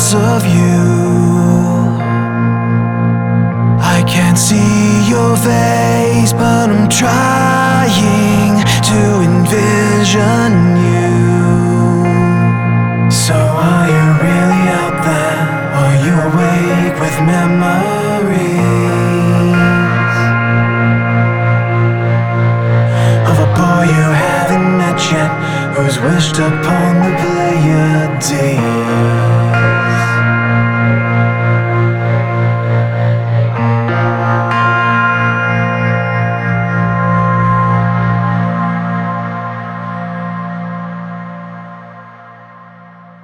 because of you. I can't see your face, but I'm trying to envision you. So are you really out there? Are you awake with memories of a boy you haven't met yet, who's wished upon the Pleiades?